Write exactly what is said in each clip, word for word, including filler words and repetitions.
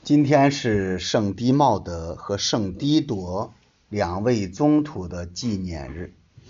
今天是圣狄茂德和圣狄铎两位宗徒的纪念日。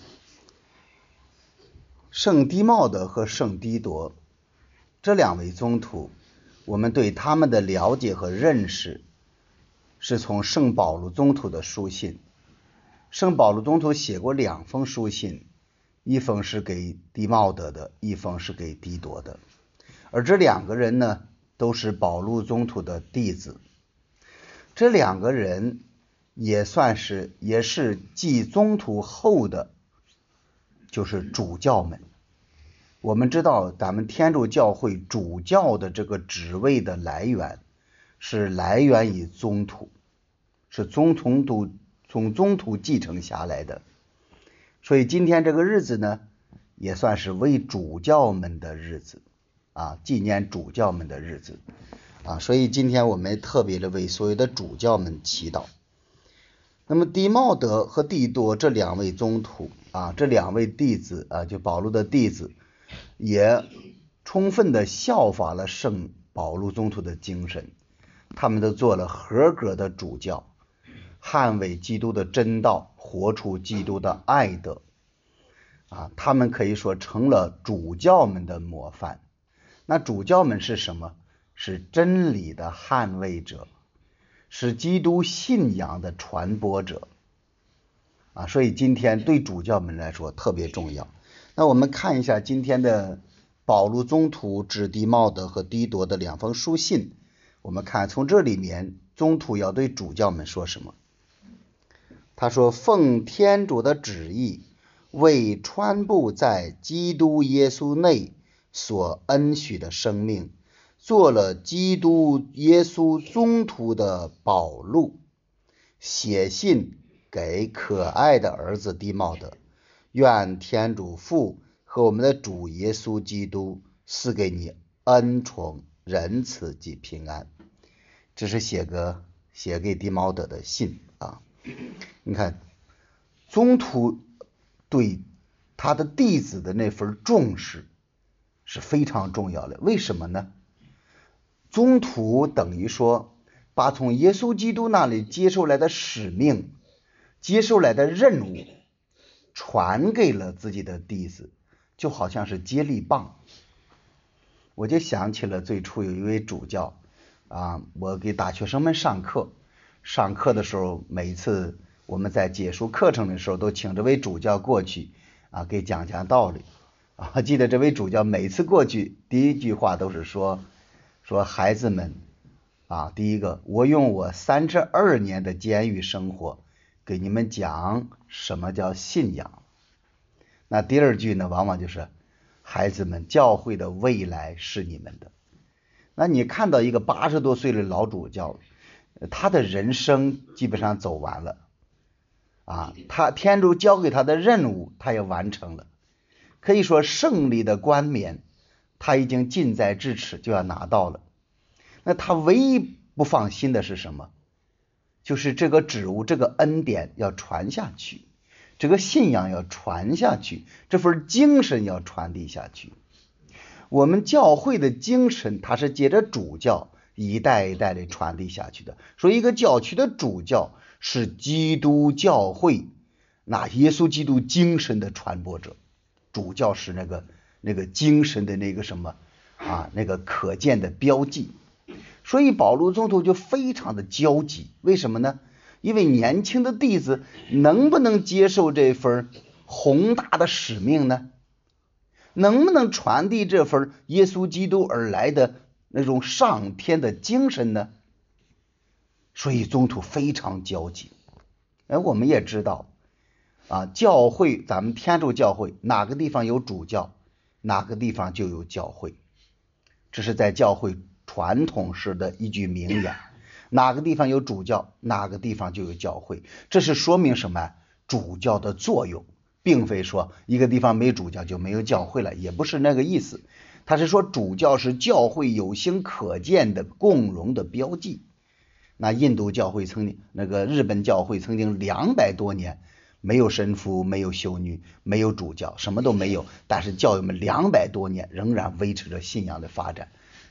圣狄茂德和圣狄铎这两位宗徒，我们对他们的了解和认识是从圣保禄宗徒的书信。圣保禄宗徒写过两封书信，一封是给狄茂德的，一封是给狄铎的。而这两个人呢，都是保禄宗徒的弟子。这两个人也算是也是继宗徒后的，就是主教们。我们知道咱们天主教会主教的这个职位的来源是来源于宗徒，是宗徒从宗徒继承下来的。所以今天这个日子呢，也算是为主教们的日子啊，纪念主教们的日子啊，所以今天我们特别的为所有的主教们祈祷。那么狄茂德和狄铎这两位宗徒啊，这两位弟子啊，就保禄的弟子，也充分的效法了圣保禄宗徒的精神，他们都做了合格的主教，捍卫基督的真道，活出基督的爱德啊，他们可以说成了主教们的模范。那主教们是什么？是真理的捍卫者，是基督信仰的传播者啊，所以今天对主教们来说特别重要。那我们看一下今天的保禄宗徒致狄茂德和狄铎的两封书信，我们看从这里面宗徒要对主教们说什么。他说，奉天主的旨意，为传布在基督耶稣内所恩许的生命，做了基督耶稣宗徒的保禄，写信给可爱的儿子狄茂德，愿天主父和我们的主耶稣基督赐给你恩宠、仁慈及平安。这是写个写给狄茂德的信啊。你看，宗徒对他的弟子的那份重视是非常重要的。为什么呢？宗徒等于说把从耶稣基督那里接受来的使命、接受来的任务传给了自己的弟子，就好像是接力棒。我就想起了最初有一位主教啊，我给大学生们上课，上课的时候，每次我们在结束课程的时候，都请这位主教过去啊，给讲讲道理啊。记得这位主教每次过去，第一句话都是说说孩子们啊，第一个，我用我三十二年的监狱生活给你们讲什么叫信仰。那第二句呢，往往就是孩子们，教会的未来是你们的。那你看到一个八十多岁的老主教，他的人生基本上走完了啊，他天主交给他的任务他也完成了，可以说胜利的冠冕他已经近在咫尺，就要拿到了。那他唯一不放心的是什么？就是这个职务，这个恩典要传下去，这个信仰要传下去，这份精神要传递下去。我们教会的精神它是借着主教一代一代的传递下去的。所以一个教区的主教是基督教会那耶稣基督精神的传播者，主教是那个那个精神的那个什么啊，那个可见的标记。所以保禄宗徒就非常的焦急，为什么呢？因为年轻的弟子能不能接受这份宏大的使命呢？能不能传递这份耶稣基督而来的那种上天的精神呢？所以宗徒非常焦急。哎，我们也知道啊，教会，咱们天主教会哪个地方有主教，哪个地方就有教会，这是在教会传统式的一句名言。哪个地方有主教，哪个地方就有教会。这是说明什么？主教的作用，并非说一个地方没主教就没有教会了，也不是那个意思。他是说主教是教会有形可见的共荣的标记。那印度教会曾经，那个日本教会曾经两百多年没有神父，没有修女，没有主教，什么都没有，但是教友们两百多年仍然维持着信仰的发展。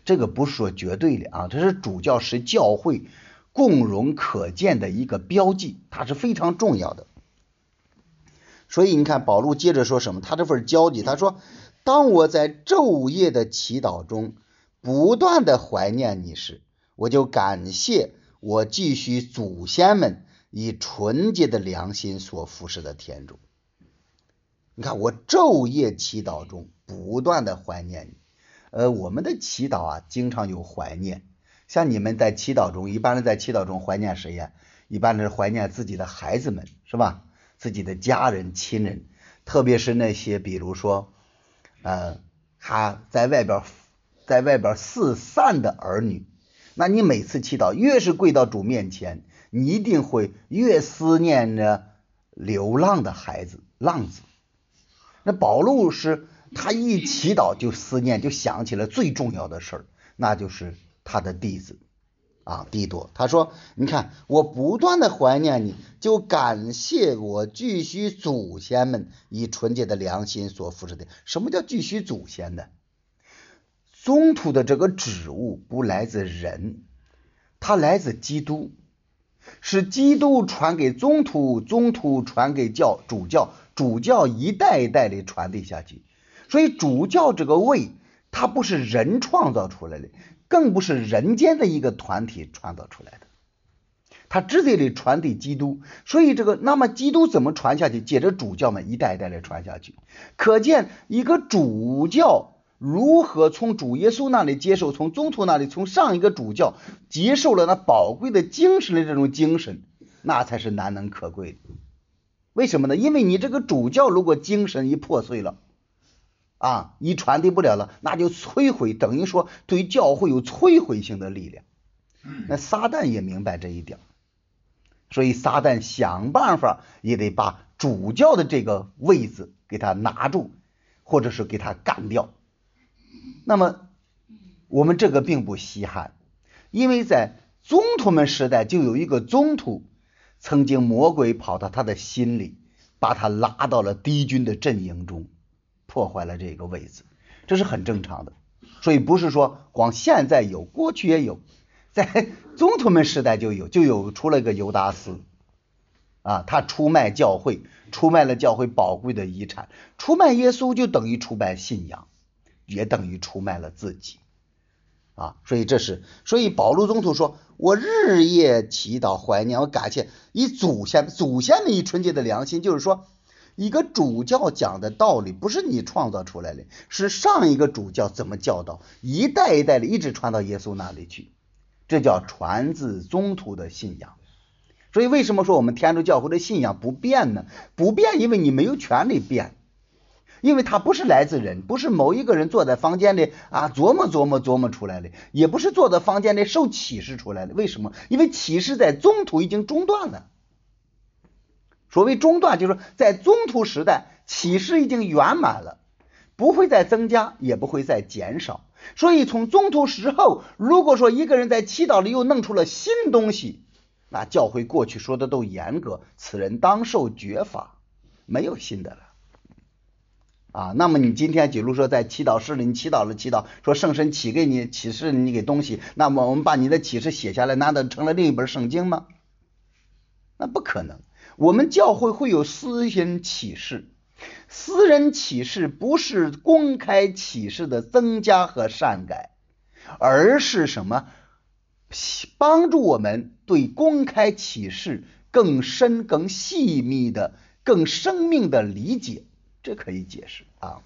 这个不是说绝对的啊，这是主教使教会共荣可见的一个标记，它是非常重要的。所以你看保禄接着说什么，他这份交集，他说当我在昼夜的祈祷中不断的怀念你时，我就感谢我继续祖先们以纯洁的良心所服侍的天主。你看我昼夜祈祷中不断的怀念你，呃，我们的祈祷啊经常有怀念，像你们在祈祷中，一般人在祈祷中怀念谁呀？一般是怀念自己的孩子们，是吧？自己的家人亲人，特别是那些比如说呃他在外边在外边四散的儿女，那你每次祈祷越是跪到主面前，你一定会越思念着流浪的孩子浪子。那保禄是他一祈祷就思念，就想起了最重要的事儿，那就是他的弟子啊，弟多。他说你看我不断的怀念你，就感谢我继续祖先们以纯洁的良心所服侍的。什么叫继续祖先呢？宗徒的这个职务不来自人，它来自基督，是基督传给宗徒，宗徒传给教主教，主教一代一代的传递下去。所以主教这个位它不是人创造出来的，更不是人间的一个团体创造出来的，他直接的传递基督。所以这个那么基督怎么传下去？接着主教们一代一代的传下去。可见一个主教如何从主耶稣那里接受，从宗徒那里，从上一个主教接受了那宝贵的精神的这种精神，那才是难能可贵的。为什么呢？因为你这个主教如果精神一破碎了啊，一传递不了了，那就摧毁，等于说对教会有摧毁性的力量。那撒旦也明白这一点，所以撒旦想办法也得把主教的这个位置给他拿住，或者是给他干掉。那么我们这个并不稀罕，因为在宗徒们时代就有一个宗徒，曾经魔鬼跑到他的心里，把他拉到了敌军的阵营中，破坏了这个位置，这是很正常的。所以不是说光现在有，过去也有，在宗徒们时代就有，就有出了一个犹达斯啊，他出卖教会，出卖了教会宝贵的遗产，出卖耶稣就等于出卖信仰，也等于出卖了自己啊。所以这是，所以保禄宗徒说，我日夜祈祷怀念，我感谢以祖先祖先们以纯洁的良心，就是说一个主教讲的道理不是你创造出来的，是上一个主教怎么教导，一代一代的一直传到耶稣那里去，这叫传自宗徒的信仰。所以为什么说我们天主教会的信仰不变呢？不变，因为你没有权利变，因为它不是来自人，不是某一个人坐在房间里啊琢磨琢磨琢磨出来的，也不是坐在房间里受启示出来的。为什么？因为启示在宗徒已经中断了。所谓中断，就是在宗徒时代启示已经圆满了，不会再增加，也不会再减少。所以从宗徒时候，如果说一个人在祈祷里又弄出了新东西，那教会过去说的都严格，此人当受绝罚，没有新的了啊。那么你今天比如说在祈祷室里，你祈祷了祈祷，说圣神启给你启示你给东西，那么我们把你的启示写下来，难道成了另一本圣经吗？那不可能。我们教会会有私人启示，私人启示不是公开启示的增加和善改，而是什么？帮助我们对公开启示更深、更细密的、更生命的理解，这可以解释啊。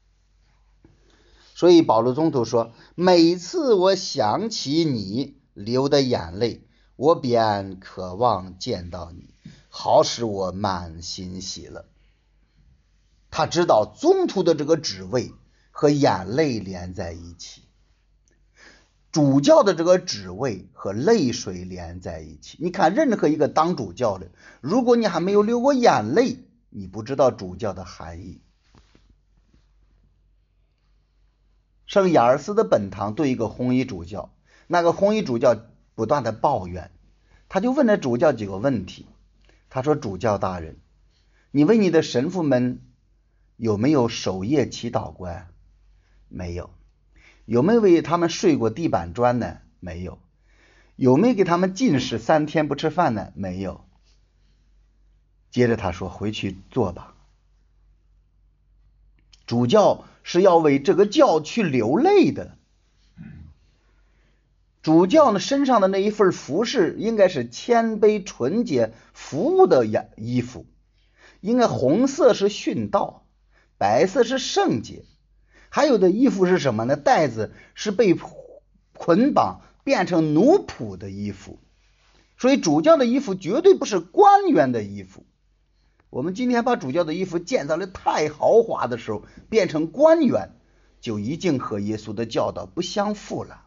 所以保禄宗徒说，每次我想起你流的眼泪，我便渴望见到你，好使我满心喜乐。他知道宗徒的这个职位和眼泪连在一起，主教的这个职位和泪水连在一起。你看任何一个当主教的，如果你还没有流过眼泪，你不知道主教的含义。圣雅尔斯的本堂对一个红衣主教，那个红衣主教不断的抱怨，他就问了主教几个问题。他说，主教大人，你为你的神父们有没有守夜祈祷过呀？没有。 有没有为他们睡过地板砖呢？没有。有没有给他们禁食三天不吃饭呢？没有。接着他说，回去做吧。主教是要为这个教去流泪的。主教呢身上的那一份服饰应该是谦卑纯洁服务的衣服，应该红色是殉道，白色是圣洁，还有的衣服是什么呢？带子是被捆绑变成奴仆的衣服。所以主教的衣服绝对不是官员的衣服。我们今天把主教的衣服建造的太豪华的时候，变成官员，就已经和耶稣的教导不相符了。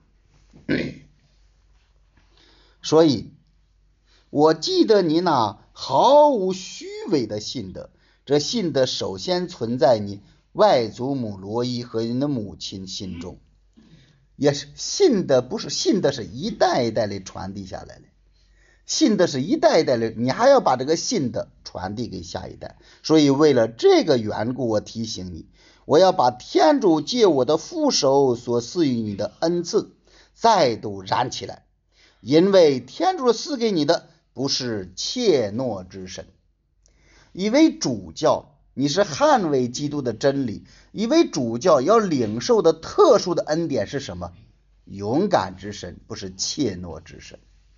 所以我记得你那毫无虚伪的信德，这信德首先存在你外祖母罗伊和你的母亲心中，也是信德，不是信德是一代一代的传递下来的，信德是一代一代的，你还要把这个信德传递给下一代。所以为了这个缘故，我提醒你，我要把天主借我的父手所赐予你的恩赐再度燃起来，因为天主赐给你的不是怯懦之神。以为主教你是捍卫基督的真理，以为主教要领受的特殊的恩典是什么？勇敢之神，不是怯懦之神。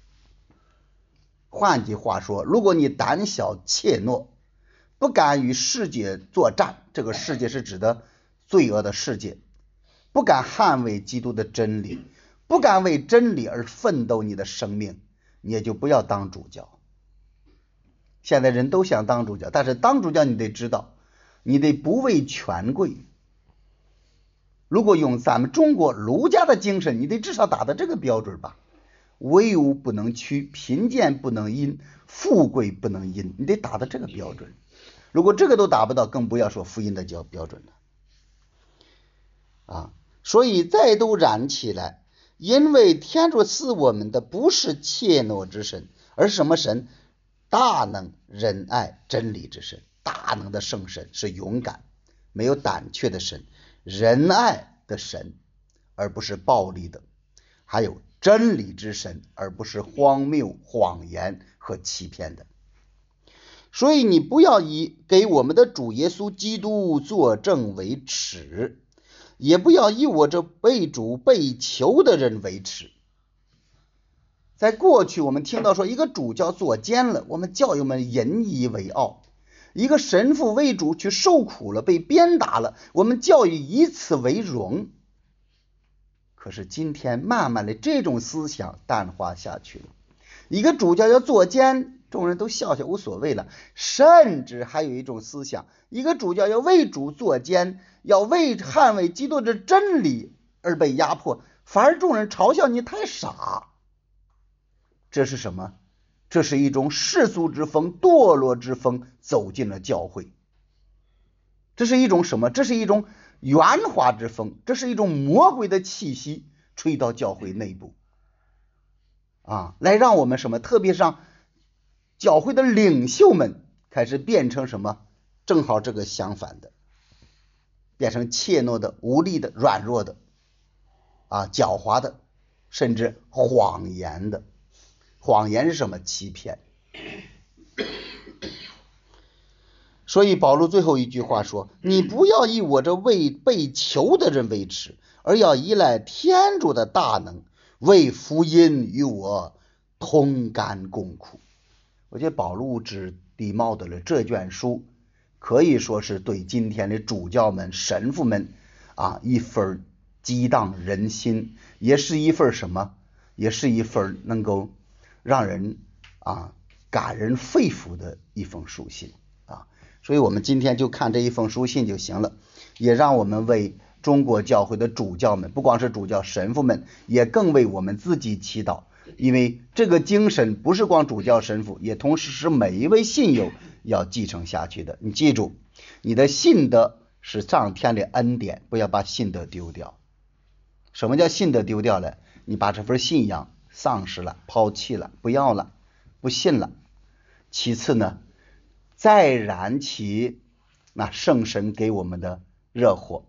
换句话说，如果你胆小怯懦，不敢与世界作战，这个世界是指的罪恶的世界，不敢捍卫基督的真理，不敢为真理而奋斗你的生命，你也就不要当主教。现在人都想当主教，但是当主教你得知道，你得不畏权贵。如果用咱们中国儒家的精神，你得至少达到这个标准吧。威武不能屈，贫贱不能淫，富贵不能淫，你得达到这个标准。如果这个都达不到，更不要说福音的标准了啊！所以再度燃起来，因为天主赐我们的不是怯懦之神，而是什么神？大能、仁爱、真理之神。大能的圣神是勇敢没有胆怯的神，仁爱的神而不是暴力的，还有真理之神而不是荒谬、谎言和欺骗的。所以你不要以给我们的主耶稣基督作证为耻，也不要以我这被主被囚的人为耻。在过去我们听到说一个主教坐监了，我们教友们引以为傲；一个神父为主去受苦了，被鞭打了，我们教育以此为荣。可是今天慢慢的这种思想淡化下去了，一个主教要坐监，众人都笑笑无所谓了。甚至还有一种思想，一个主教要为主坐监，要为捍卫基督的真理而被压迫，反而众人嘲笑你太傻。这是什么？这是一种世俗之风、堕落之风走进了教会。这是一种什么？这是一种圆滑之风，这是一种魔鬼的气息吹到教会内部啊，来让我们什么？特别是让教会的领袖们开始变成什么？正好这个相反的，变成怯懦的、无力的、软弱的啊，狡猾的，甚至谎言的。谎言是什么？欺骗。所以保罗最后一句话说，你不要以我这为被囚的人为耻，而要依赖天主的大能，为福音与我同甘共苦。我觉得保罗之地茂德的这卷书可以说是对今天的主教们、神父们啊一份激荡人心，也是一份什么？也是一份能够让人啊感人肺腑的一封书信啊。所以我们今天就看这一封书信就行了，也让我们为中国教会的主教们，不光是主教，神父们也更为我们自己祈祷，因为这个精神不是光主教神父，也同时是每一位信友要继承下去的。你记住，你的信德是上天的恩典，不要把信德丢掉。什么叫信德丢掉了？你把这份信仰丧失了，抛弃了，不要了，不信了。其次呢，再燃起那圣神给我们的热火，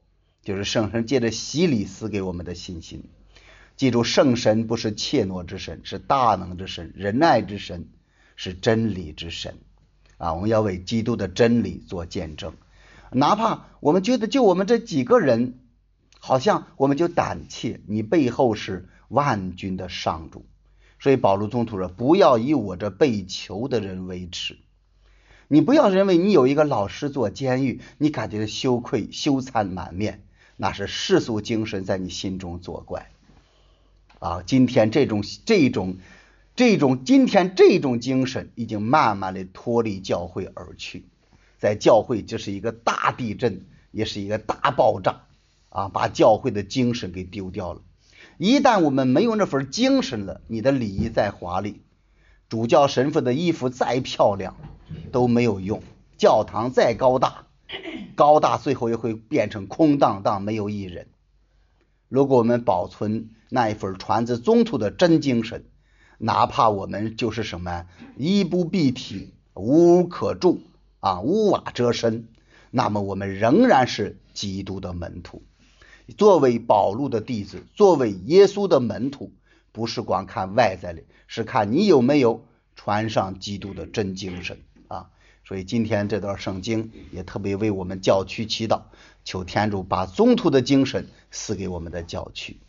就是圣神借着洗礼赐给我们的信心。记住，圣神不是怯懦之神，是大能之神，仁爱之神，是真理之神啊！我们要为基督的真理做见证，哪怕我们觉得就我们这几个人，好像我们就胆怯，你背后是万军的上主。所以保禄宗徒说，不要以我这被囚的人为耻。你不要认为你有一个老师做监狱，你感觉羞愧羞惭满面，那是世俗精神在你心中作怪啊！今天这种这种这种今天这种精神已经慢慢的脱离教会而去，在教会这是一个大地震，也是一个大爆炸啊，把教会的精神给丢掉了。一旦我们没有那份精神了，你的礼仪再华丽，主教神父的衣服再漂亮都没有用，教堂再高大高大最后也会变成空荡荡，没有一人。如果我们保存那一份传自宗徒的真精神，哪怕我们就是什么衣不蔽体，无屋可住啊，屋瓦遮身，那么我们仍然是基督的门徒。作为保禄的弟子，作为耶稣的门徒，不是光看外在的，是看你有没有传上基督的真精神啊。所以今天这段圣经也特别为我们教区祈祷，求天主把宗徒的精神赐给我们的教区。